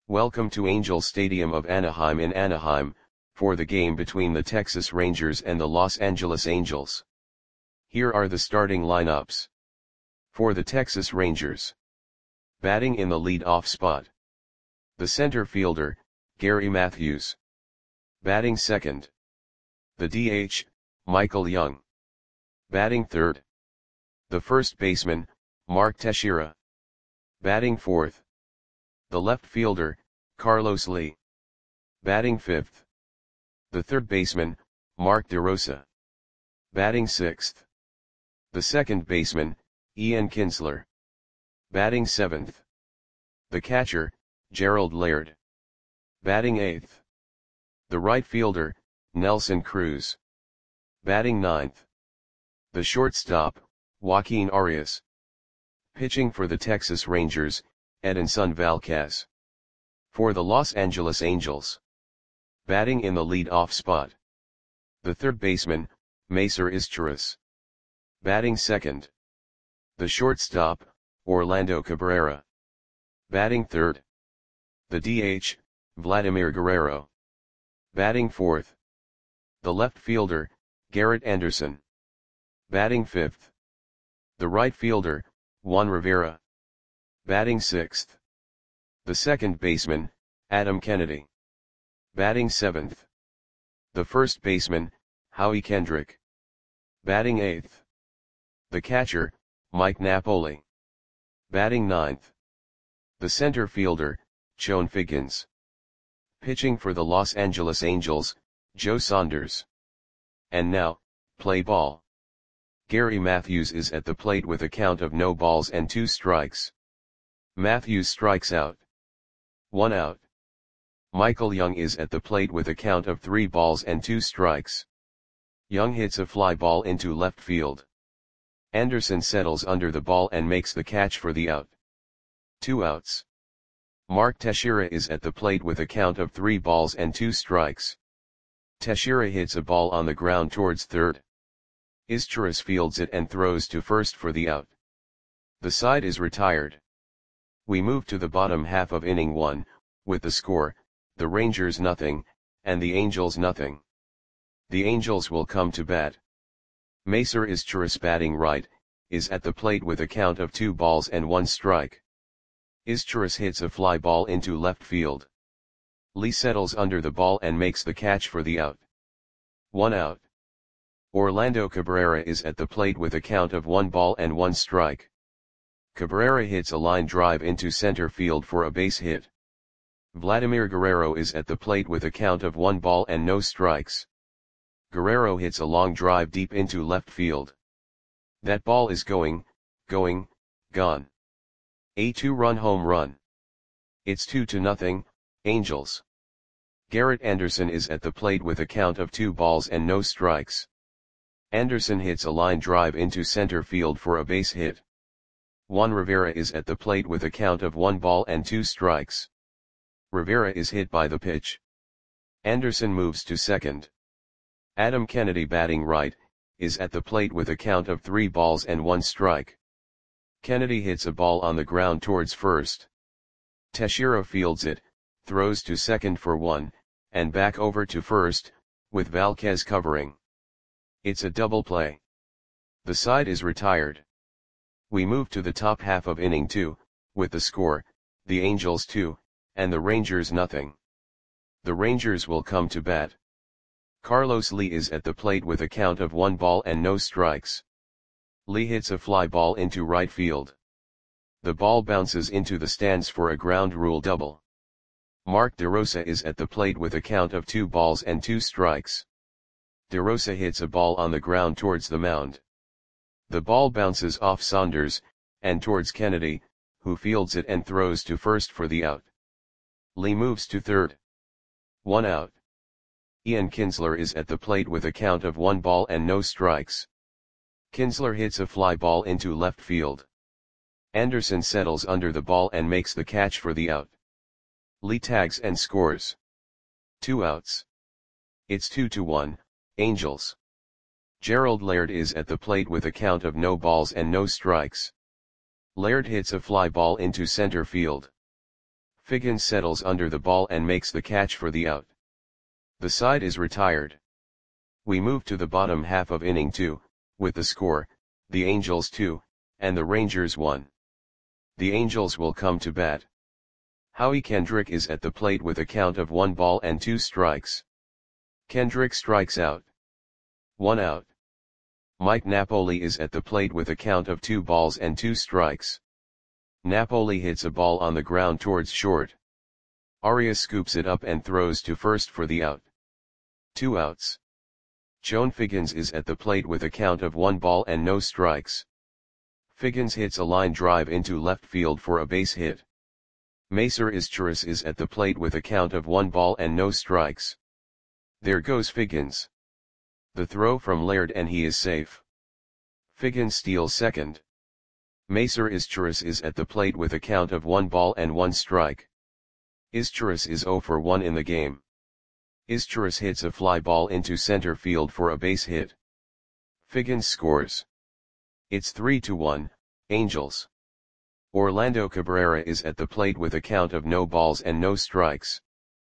Welcome to Angel Stadium of Anaheim in Anaheim, for the game between the Texas Rangers and the Los Angeles Angels. Here are the starting lineups. For the Texas Rangers. Batting in the lead-off spot. The center fielder, Gary Matthews. Batting second. The DH, Michael Young. Batting third. The first baseman, Mark Teixeira. Batting fourth. The left fielder, Carlos Lee. Batting fifth. The third baseman, Mark DeRosa. Batting sixth. The second baseman, Ian Kinsler. Batting seventh. The catcher, Gerald Laird. Batting eighth. The right fielder, Nelson Cruz. Batting ninth. The shortstop, Joaquin Arias. Pitching for the Texas Rangers, Edinson Valquez. For the Los Angeles Angels. Batting in the lead-off spot. The third baseman, Macer Izturis. Batting second. The shortstop, Orlando Cabrera. Batting third. The DH, Vladimir Guerrero. Batting fourth. The left fielder, Garrett Anderson. Batting fifth. The right fielder, Juan Rivera. Batting sixth. The second baseman, Adam Kennedy. Batting seventh. The first baseman, Howie Kendrick. Batting eighth. The catcher, Mike Napoli. Batting ninth. The center fielder, Chone Figgins. Pitching for the Los Angeles Angels, Joe Saunders. And now, play ball. Gary Matthews is at the plate with a count of no balls and 2 strikes. Matthews strikes out. 1 out. Michael Young is at the plate with a count of 3 balls and 2 strikes. Young hits a fly ball into left field. Anderson settles under the ball and makes the catch for the out. 2 outs. Mark Teixeira is at the plate with a count of 3 balls and 2 strikes. Teixeira hits a ball on the ground towards third. Izturis fields it and throws to first for the out. The side is retired. We move to the bottom half of inning 1, with the score, the Rangers nothing, and the Angels nothing. The Angels will come to bat. Macer Izturis batting right, is at the plate with a count of 2 balls and 1 strike. Izturis hits a fly ball into left field. Lee settles under the ball and makes the catch for the out. 1 out. Orlando Cabrera is at the plate with a count of 1 ball and 1 strike. Cabrera hits a line drive into center field for a base hit. Vladimir Guerrero is at the plate with a count of 1 ball and no strikes. Guerrero hits a long drive deep into left field. That ball is gone. A 2-run home run. It's 2-0, Angels. Garrett Anderson is at the plate with a count of 2 balls and no strikes. Anderson hits a line drive into center field for a base hit. Juan Rivera is at the plate with a count of 1 ball and 2 strikes. Rivera is hit by the pitch. Anderson moves to second. Adam Kennedy batting right, is at the plate with a count of 3 balls and 1 strike. Kennedy hits a ball on the ground towards first. Teixeira fields it, throws to second for 1, and back over to first, with Valquez covering. It's a double play. The side is retired. We move to the top half of inning 2, with the score, the Angels 2, and the Rangers nothing. The Rangers will come to bat. Carlos Lee is at the plate with a count of 1 ball and no strikes. Lee hits a fly ball into right field. The ball bounces into the stands for a ground rule double. Mark DeRosa is at the plate with a count of 2 balls and 2 strikes. DeRosa hits a ball on the ground towards the mound. The ball bounces off Saunders, and towards Kennedy, who fields it and throws to first for the out. Lee moves to third. 1 out. Ian Kinsler is at the plate with a count of 1 ball and no strikes. Kinsler hits a fly ball into left field. Anderson settles under the ball and makes the catch for the out. Lee tags and scores. 2 outs. It's 2-1, Angels. Gerald Laird is at the plate with a count of no balls and no strikes. Laird hits a fly ball into center field. Figgins settles under the ball and makes the catch for the out. The side is retired. We move to the bottom half of inning 2, with the score, the Angels 2, and the Rangers 1. The Angels will come to bat. Howie Kendrick is at the plate with a count of 1 ball and 2 strikes. Kendrick strikes out. 1 out. Mike Napoli is at the plate with a count of 2 balls and 2 strikes. Napoli hits a ball on the ground towards short. Arias scoops it up and throws to first for the out. 2 outs. Joan Figgins is at the plate with a count of 1 ball and no strikes. Figgins hits a line drive into left field for a base hit. Macer Izturis is at the plate with a count of 1 ball and no strikes. There goes Figgins. The throw from Laird and he is safe. Figgins steals second. Macer Izturis is at the plate with a count of 1 ball and 1 strike. Izturis is 0 for 1 in the game. Izturis hits a fly ball into center field for a base hit. Figgins scores. It's 3-1, Angels. Orlando Cabrera is at the plate with a count of no balls and no strikes.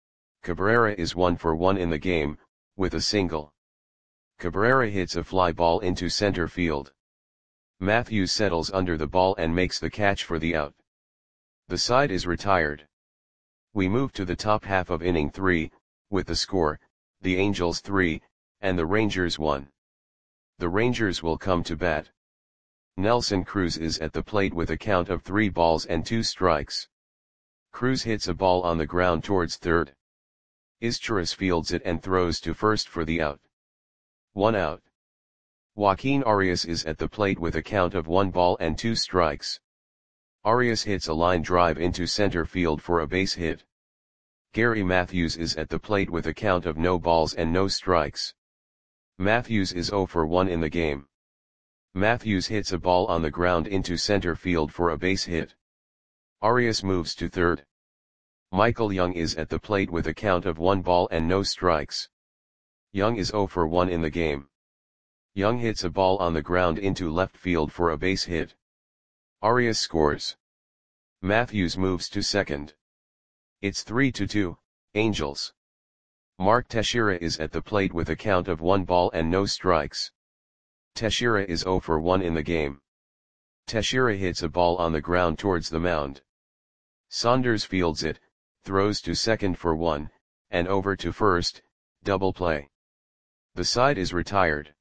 Cabrera is 1 for 1 in the game, with a single. Cabrera hits a fly ball into center field. Matthews settles under the ball and makes the catch for the out. The side is retired. We move to the top half of inning 3, with the score, the Angels 3, and the Rangers 1. The Rangers will come to bat. Nelson Cruz is at the plate with a count of 3 balls and 2 strikes. Cruz hits a ball on the ground towards third. Izturis fields it and throws to first for the out. 1 out. Joaquin Arias is at the plate with a count of 1 ball and 2 strikes. Arias hits a line drive into center field for a base hit. Gary Matthews is at the plate with a count of no balls and no strikes. Matthews is 0 for 1 in the game. Matthews hits a ball on the ground into center field for a base hit. Arias moves to third. Michael Young is at the plate with a count of 1 ball and no strikes. Young is 0 for 1 in the game. Young hits a ball on the ground into left field for a base hit. Arias scores. Matthews moves to second. It's 3-2, Angels. Mark Teixeira is at the plate with a count of 1 ball and no strikes. Teixeira is 0 for 1 in the game. Teixeira hits a ball on the ground towards the mound. Saunders fields it, throws to second for 1, and over to first, double play. The side is retired.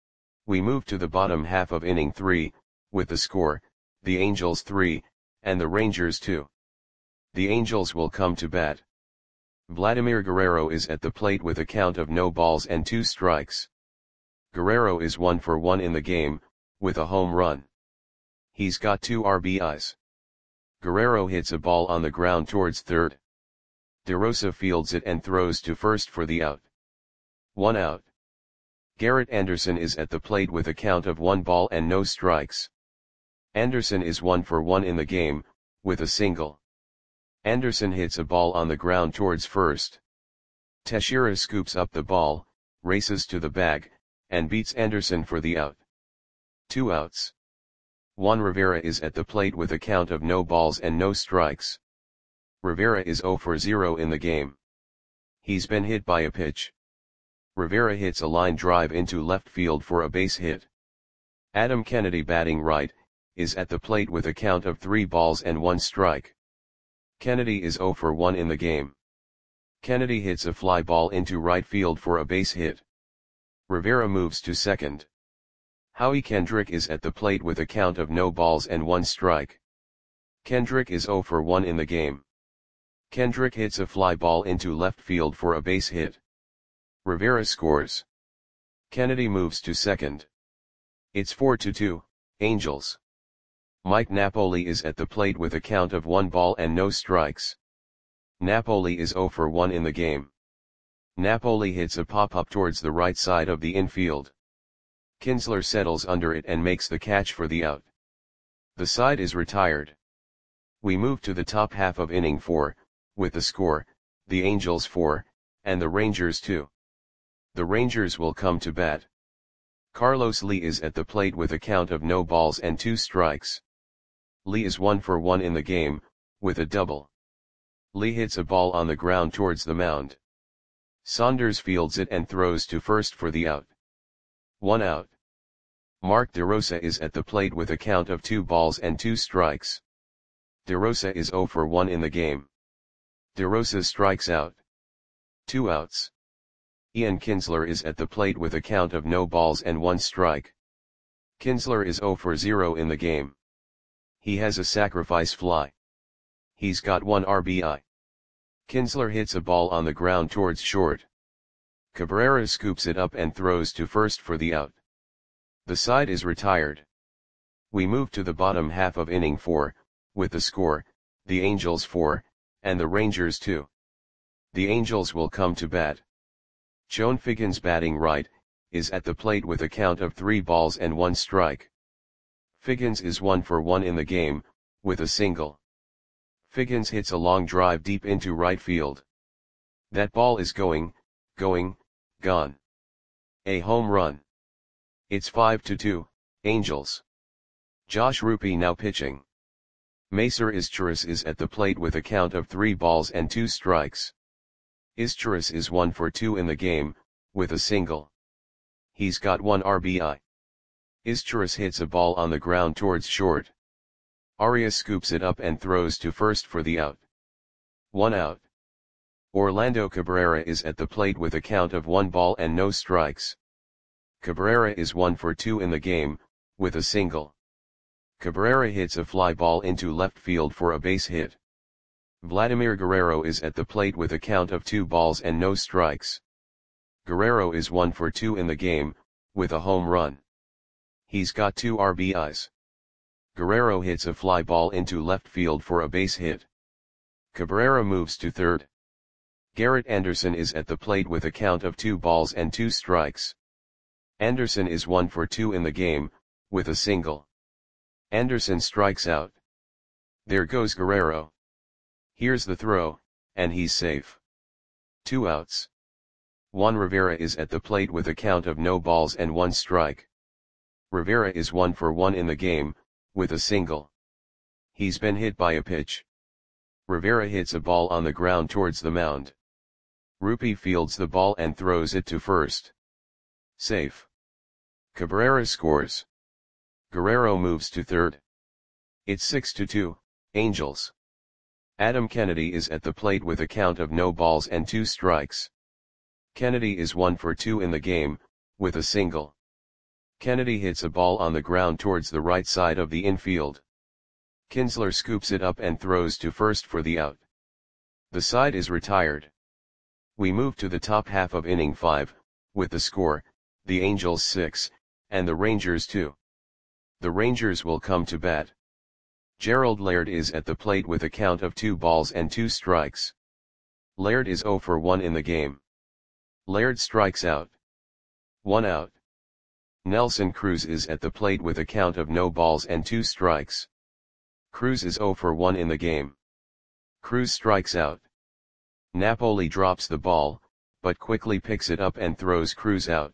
We move to the bottom half of inning 3, with the score, the Angels 3, and the Rangers 2. The Angels will come to bat. Vladimir Guerrero is at the plate with a count of no balls and 2 strikes. Guerrero is 1 for 1 in the game, with a home run. He's got 2 RBIs. Guerrero hits a ball on the ground towards third. DeRosa fields it and throws to first for the out. 1 out. Garrett Anderson is at the plate with a count of 1 ball and no strikes. Anderson is 1 for 1 in the game, with a single. Anderson hits a ball on the ground towards first. Teixeira scoops up the ball, races to the bag, and beats Anderson for the out. 2 outs. Juan Rivera is at the plate with a count of no balls and no strikes. Rivera is 0 for 0 in the game. He's been hit by a pitch. Rivera hits a line drive into left field for a base hit. Adam Kennedy, batting right, is at the plate with a count of 3 balls and 1 strike. Kennedy is 0 for 1 in the game. Kennedy hits a fly ball into right field for a base hit. Rivera moves to second. Howie Kendrick is at the plate with a count of no balls and 1 strike. Kendrick is 0 for 1 in the game. Kendrick hits a fly ball into left field for a base hit. Rivera scores. Kennedy moves to second. It's 4-2, Angels. Mike Napoli is at the plate with a count of 1 ball and no strikes. Napoli is 0 for 1 in the game. Napoli hits a pop-up towards the right side of the infield. Kinsler settles under it and makes the catch for the out. The side is retired. We move to the top half of inning 4, with the score, the Angels 4, and the Rangers 2. The Rangers will come to bat. Carlos Lee is at the plate with a count of no balls and 2 strikes. Lee is 1 for 1 in the game, with a double. Lee hits a ball on the ground towards the mound. Saunders fields it and throws to first for the out. 1 out. Mark DeRosa is at the plate with a count of 2 balls and 2 strikes. DeRosa is 0 for 1 in the game. DeRosa strikes out. 2 outs. Ian Kinsler is at the plate with a count of no balls and 1 strike. Kinsler is 0 for 0 in the game. He has a sacrifice fly. He's got 1 RBI. Kinsler hits a ball on the ground towards short. Cabrera scoops it up and throws to first for the out. The side is retired. We move to the bottom half of inning 4, with the score, the Angels 4, and the Rangers 2. The Angels will come to bat. Joan Figgins, batting right, is at the plate with a count of 3 balls and 1 strike. Figgins is 1 for 1 in the game, with a single. Figgins hits a long drive deep into right field. That ball is gone. A home run. It's 5-2, Angels. Josh Rupe now pitching. Macer Izturis is at the plate with a count of 3 balls and 2 strikes. Izturis is 1 for 2 in the game, with a single. He's got 1 RBI. Izturis hits a ball on the ground towards short. Arias scoops it up and throws to first for the out. 1 out. Orlando Cabrera is at the plate with a count of 1 ball and no strikes. Cabrera is 1 for 2 in the game, with a single. Cabrera hits a fly ball into left field for a base hit. Vladimir Guerrero is at the plate with a count of 2 balls and no strikes. Guerrero is 1 for 2 in the game, with a home run. He's got 2 RBIs. Guerrero hits a fly ball into left field for a base hit. Cabrera moves to third. Garrett Anderson is at the plate with a count of 2 balls and 2 strikes. Anderson is 1 for 2 in the game, with a single. Anderson strikes out. There goes Guerrero. Here's the throw, and he's safe. 2 outs. Juan Rivera is at the plate with a count of no balls and 1 strike. Rivera is 1 for 1 in the game, with a single. He's been hit by a pitch. Rivera hits a ball on the ground towards the mound. Rupe fields the ball and throws it to first. Safe. Cabrera scores. Guerrero moves to third. It's 6-2, Angels. Adam Kennedy is at the plate with a count of no balls and 2 strikes. Kennedy is 1 for 2 in the game, with a single. Kennedy hits a ball on the ground towards the right side of the infield. Kinsler scoops it up and throws to first for the out. The side is retired. We move to the top half of inning 5, with the score, the Angels 6, and the Rangers 2. The Rangers will come to bat. Gerald Laird is at the plate with a count of 2 balls and 2 strikes. Laird is 0 for 1 in the game. Laird strikes out. 1 out. Nelson Cruz is at the plate with a count of no balls and 2 strikes. Cruz is 0 for 1 in the game. Cruz strikes out. Napoli drops the ball, but quickly picks it up and throws Cruz out.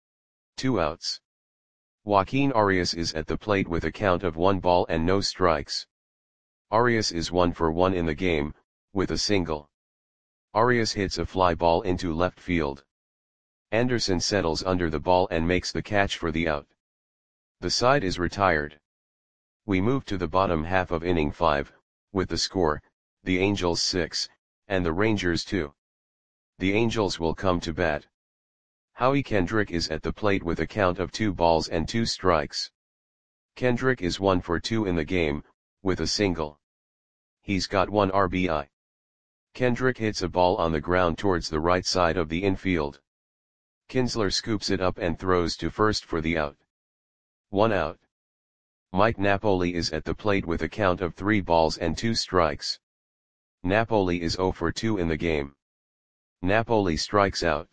2 outs. Joaquin Arias is at the plate with a count of 1 ball and no strikes. Arias is 1 for 1 in the game, with a single. Arias hits a fly ball into left field. Anderson settles under the ball and makes the catch for the out. The side is retired. We move to the bottom half of inning 5, with the score, the Angels 6, and the Rangers 2. The Angels will come to bat. Howie Kendrick is at the plate with a count of 2 balls and 2 strikes. Kendrick is 1 for 2 in the game, with a single. He's got 1 RBI. Kendrick hits a ball on the ground towards the right side of the infield. Kinsler scoops it up and throws to first for the out. 1 out. Mike Napoli is at the plate with a count of 3 balls and 2 strikes. Napoli is 0 for 2 in the game. Napoli strikes out.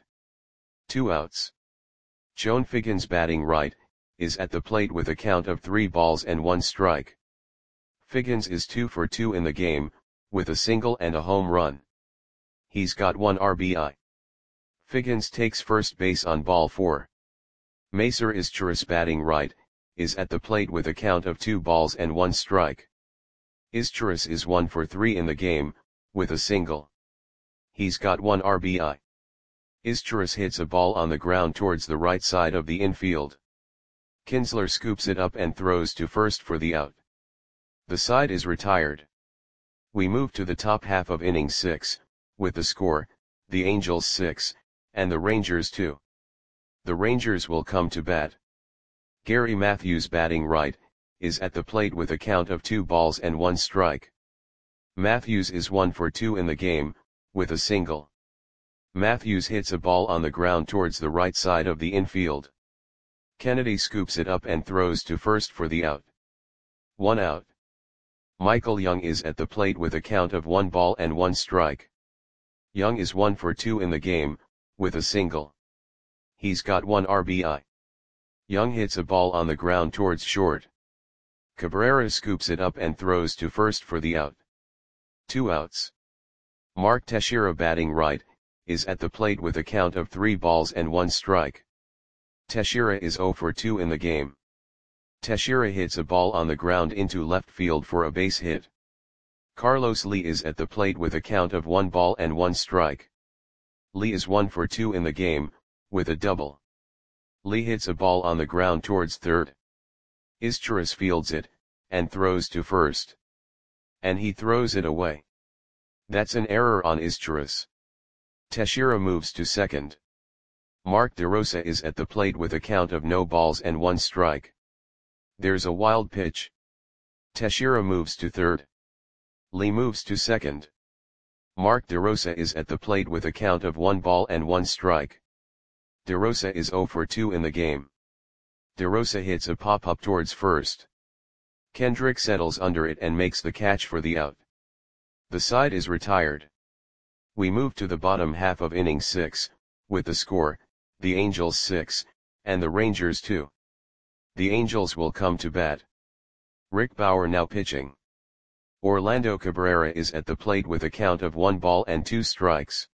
2 outs. Joan Figgins, batting right, is at the plate with a count of 3 balls and 1 strike. Figgins is 2 for 2 in the game, with a single and a home run. He's got 1 RBI. Figgins takes first base on ball 4. Macer Izturis, batting right, is at the plate with a count of 2 balls and 1 strike. Izturis is 1 for 3 in the game, with a single. He's got 1 RBI. Izturis hits a ball on the ground towards the right side of the infield. Kinsler scoops it up and throws to first for the out. The side is retired. We move to the top half of inning 6, with the score, the Angels 6, and the Rangers 2. The Rangers will come to bat. Gary Matthews, batting right, is at the plate with a count of 2 balls and 1 strike. Matthews is 1 for 2 in the game, with a single. Matthews hits a ball on the ground towards the right side of the infield. Kennedy scoops it up and throws to first for the out. 1 out. Michael Young is at the plate with a count of 1 ball and 1 strike. Young is 1 for 2 in the game, with a single. He's got 1 RBI. Young hits a ball on the ground towards short. Cabrera scoops it up and throws to first for the out. 2 outs. Mark Teixeira, batting right, is at the plate with a count of 3 balls and 1 strike. Teixeira is 0 for 2 in the game. Teixeira hits a ball on the ground into left field for a base hit. Carlos Lee is at the plate with a count of 1 ball and 1 strike. Lee is 1 for 2 in the game, with a double. Lee hits a ball on the ground towards third. Izturis fields it, and throws to first. And he throws it away. That's an error on Izturis. Teixeira moves to second. Mark DeRosa is at the plate with a count of no balls and 1 strike. There's a wild pitch. Teixeira moves to third. Lee moves to second. Mark DeRosa is at the plate with a count of 1 ball and 1 strike. DeRosa is 0 for 2 in the game. DeRosa hits a pop-up towards first. Kendrick settles under it and makes the catch for the out. The side is retired. We move to the bottom half of inning 6, with the score, the Angels 6, and the Rangers 2. The Angels will come to bat. Rick Bauer now pitching. Orlando Cabrera is at the plate with a count of 1 ball and 2 strikes.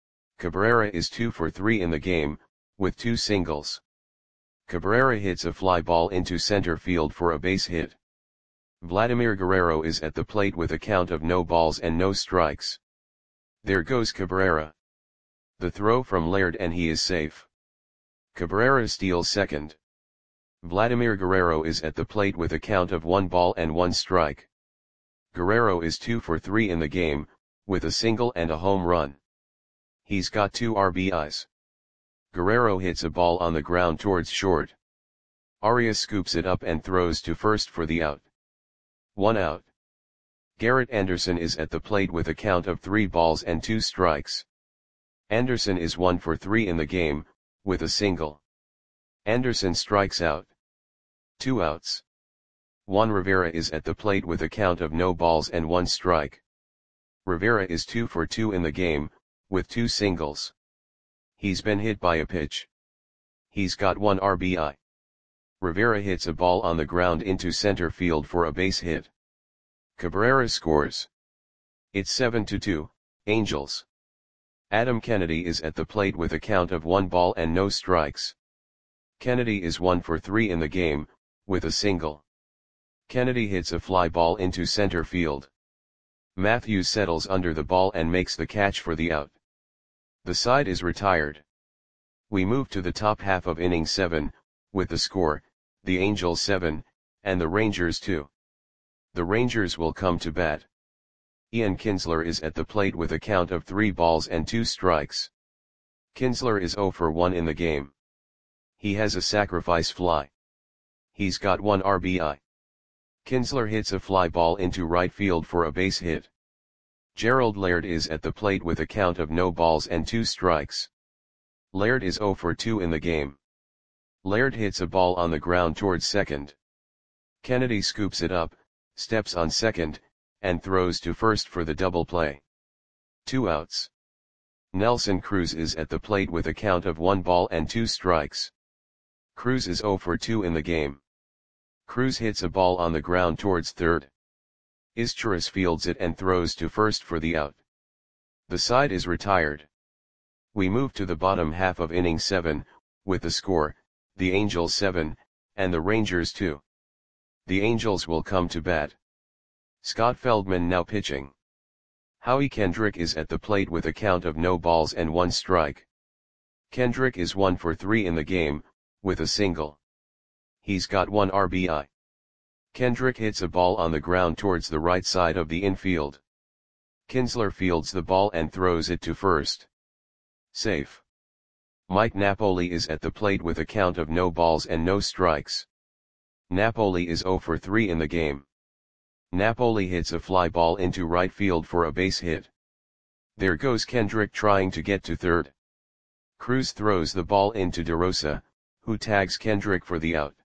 Cabrera is 2 for 3 in the game, with 2 singles. Cabrera hits a fly ball into center field for a base hit. Vladimir Guerrero is at the plate with a count of no balls and no strikes. There goes Cabrera. The throw from Laird and he is safe. Cabrera steals second. Vladimir Guerrero is at the plate with a count of 1 ball and 1 strike. Guerrero is 2 for 3 in the game, with a single and a home run. He's got 2 RBIs. Guerrero hits a ball on the ground towards short. Arias scoops it up and throws to first for the out. 1 out. Garrett Anderson is at the plate with a count of 3 balls and 2 strikes. Anderson is 1 for 3 in the game, with a single. Anderson strikes out. 2 outs. Juan Rivera is at the plate with a count of no balls and 1 strike. Rivera is 2 for 2 in the game, with 2 singles. He's been hit by a pitch. He's got 1 RBI. Rivera hits a ball on the ground into center field for a base hit. Cabrera scores. It's 7-2, Angels. Adam Kennedy is at the plate with a count of 1 ball and no strikes. Kennedy is 1 for 3 in the game, with a single. Kennedy hits a fly ball into center field. Matthews settles under the ball and makes the catch for the out. The side is retired. We move to the top half of inning 7, with the score, the Angels 7, and the Rangers 2. The Rangers will come to bat. Ian Kinsler is at the plate with a count of 3 balls and 2 strikes. Kinsler is 0 for 1 in the game. He has a sacrifice fly. He's got 1 RBI. Kinsler hits a fly ball into right field for a base hit. Gerald Laird is at the plate with a count of no balls and 2 strikes. Laird is 0 for 2 in the game. Laird hits a ball on the ground towards second. Kennedy scoops it up, steps on second, and throws to first for the double play. 2 outs. Nelson Cruz is at the plate with a count of 1 ball and 2 strikes. Cruz is 0 for 2 in the game. Cruz hits a ball on the ground towards third. Izturis fields it and throws to first for the out. The side is retired. We move to the bottom half of inning 7, with the score, the Angels 7, and the Rangers 2. The Angels will come to bat. Scott Feldman now pitching. Howie Kendrick is at the plate with a count of no balls and one strike. Kendrick is 1 for 3 in the game, with a single. He's got 1 RBI. Kendrick hits a ball on the ground towards the right side of the infield. Kinsler fields the ball and throws it to first. Safe. Mike Napoli is at the plate with a count of no balls and no strikes. Napoli is 0 for 3 in the game. Napoli hits a fly ball into right field for a base hit. There goes Kendrick trying to get to third. Cruz throws the ball into DeRosa, who tags Kendrick for the out.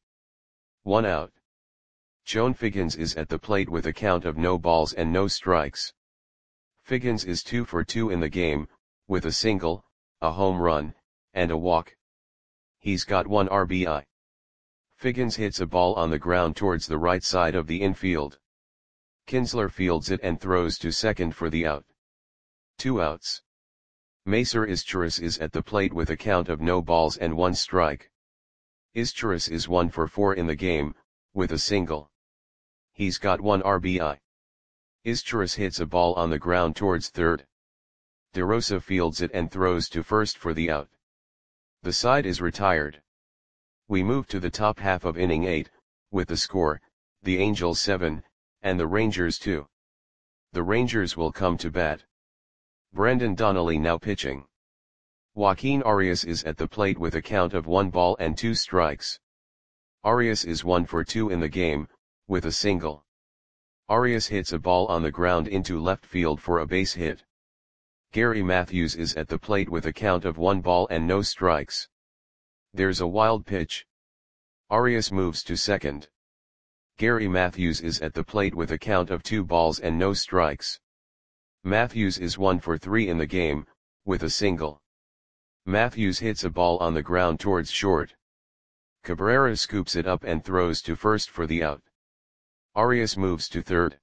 1 out. Joan Figgins is at the plate with a count of no balls and no strikes. Figgins is 2 for 2 in the game, with a single, a home run, and a walk. He's got 1 RBI. Figgins hits a ball on the ground towards the right side of the infield. Kinsler fields it and throws to second for the out. 2 outs. Macer Izturis is at the plate with a count of no balls and 1 strike. Izturis is 1 for 4 in the game, with a single. He's got 1 RBI. Izturis hits a ball on the ground towards third. DeRosa fields it and throws to first for the out. The side is retired. We move to the top half of inning 8, with the score, the Angels 7, and the Rangers 2. The Rangers will come to bat. Brendan Donnelly now pitching. Joaquin Arias is at the plate with a count of 1 ball and 2 strikes. Arias is 1 for 2 in the game, with a single. Arias hits a ball on the ground into left field for a base hit. Gary Matthews is at the plate with a count of 1 ball and no strikes. There's a wild pitch. Arias moves to second. Gary Matthews is at the plate with a count of 2 balls and no strikes. Matthews is 1 for 3 in the game, with a single. Matthews hits a ball on the ground towards short. Cabrera scoops it up and throws to first for the out. Arias moves to third.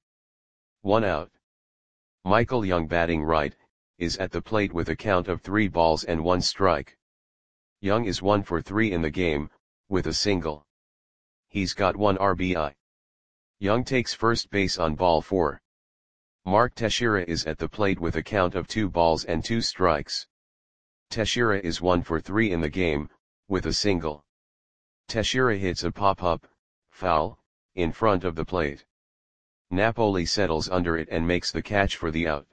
1 out. Michael Young batting right, is at the plate with a count of 3 balls and 1 strike. Young is 1 for 3 in the game, with a single. He's got 1 RBI. Young takes first base on ball 4. Mark Teixeira is at the plate with a count of 2 balls and 2 strikes. Teixeira is 1 for 3 in the game, with a single. Teixeira hits a pop-up, foul, in front of the plate. Napoli settles under it and makes the catch for the out.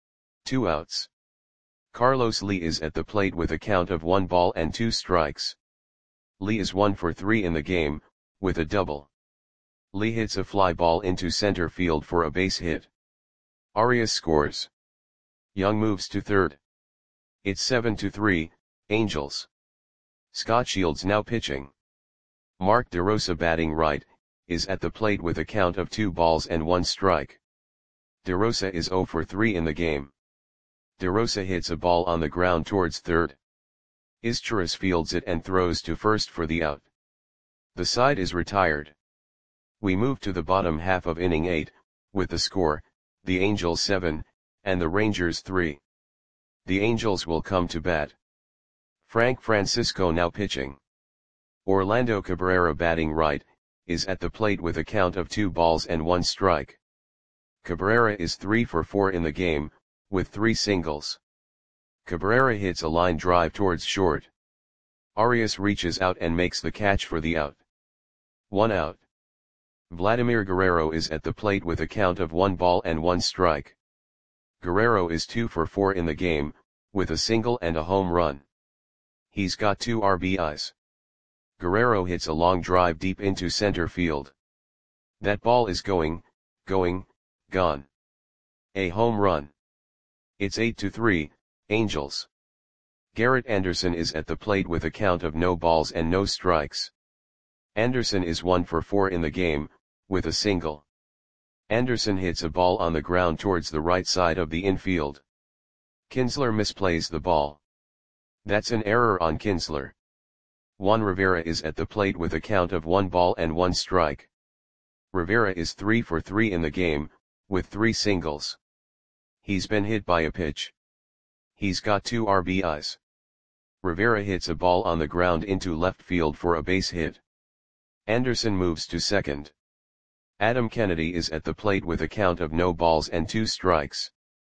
2 outs. Carlos Lee is at the plate with a count of 1 ball and 2 strikes. Lee is 1 for 3 in the game, with a double. Lee hits a fly ball into center field for a base hit. Arias scores. Young moves to third. It's 7-3, Angels. Scott Shields now pitching. Mark DeRosa batting right, is at the plate with a count of 2 balls and 1 strike. DeRosa is 0 for 3 in the game. DeRosa hits a ball on the ground towards third. Izturis fields it and throws to first for the out. The side is retired. We move to the bottom half of inning 8, with the score, the Angels 7, and the Rangers 3. The Angels will come to bat. Frank Francisco now pitching. Orlando Cabrera batting right, is at the plate with a count of 2 balls and 1 strike. Cabrera is 3 for 4 in the game, with 3 singles. Cabrera hits a line drive towards short. Arias reaches out and makes the catch for the out. 1 out. Vladimir Guerrero is at the plate with a count of 1 ball and 1 strike. Guerrero is 2 for 4 in the game, with a single and a home run. He's got 2 RBIs. Guerrero hits a long drive deep into center field. That ball is going, gone. A home run. It's 8-3, Angels. Garrett Anderson is at the plate with a count of no balls and no strikes. Anderson is 1 for 4 in the game, with a single. Anderson hits a ball on the ground towards the right side of the infield. Kinsler misplays the ball. That's an error on Kinsler. Juan Rivera is at the plate with a count of 1 ball and 1 strike. Rivera is 3 for 3 in the game, with 3 singles. He's been hit by a pitch. He's got 2 RBIs. Rivera hits a ball on the ground into left field for a base hit. Anderson moves to second. Adam Kennedy is at the plate with a count of no balls and 2 strikes.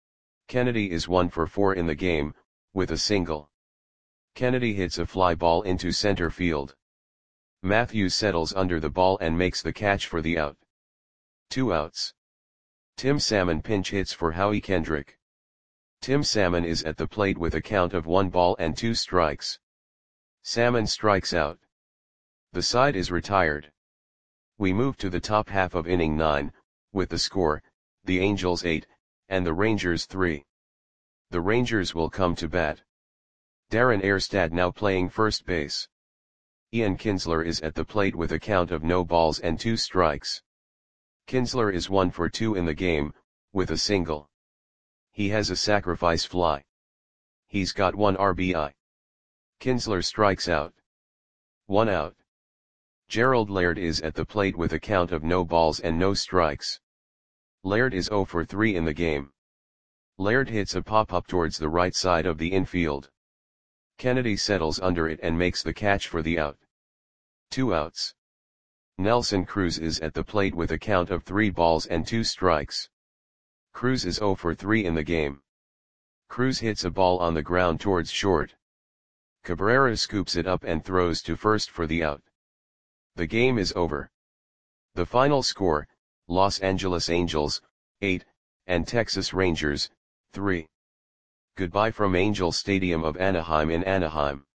Kennedy is 1 for 4 in the game, with a single. Kennedy hits a fly ball into center field. Matthews settles under the ball and makes the catch for the out. 2 outs. Tim Salmon pinch hits for Howie Kendrick. Tim Salmon is at the plate with a count of 1 ball and 2 strikes. Salmon strikes out. The side is retired. We move to the top half of inning 9, with the score, the Angels 8, and the Rangers 3. The Rangers will come to bat. Darren Erstad now playing first base. Ian Kinsler is at the plate with a count of no balls and 2 strikes. Kinsler is 1 for 2 in the game, with a single. He has a sacrifice fly. He's got 1 RBI. Kinsler strikes out. 1 out. Gerald Laird is at the plate with a count of no balls and no strikes. Laird is 0 for 3 in the game. Laird hits a pop-up towards the right side of the infield. Kennedy settles under it and makes the catch for the out. 2 outs. Nelson Cruz is at the plate with a count of 3 balls and 2 strikes. Cruz is 0 for 3 in the game. Cruz hits a ball on the ground towards short. Cabrera scoops it up and throws to first for the out. The game is over. The final score, Los Angeles Angels, 8, and Texas Rangers, 3. Goodbye from Angel Stadium of Anaheim in Anaheim.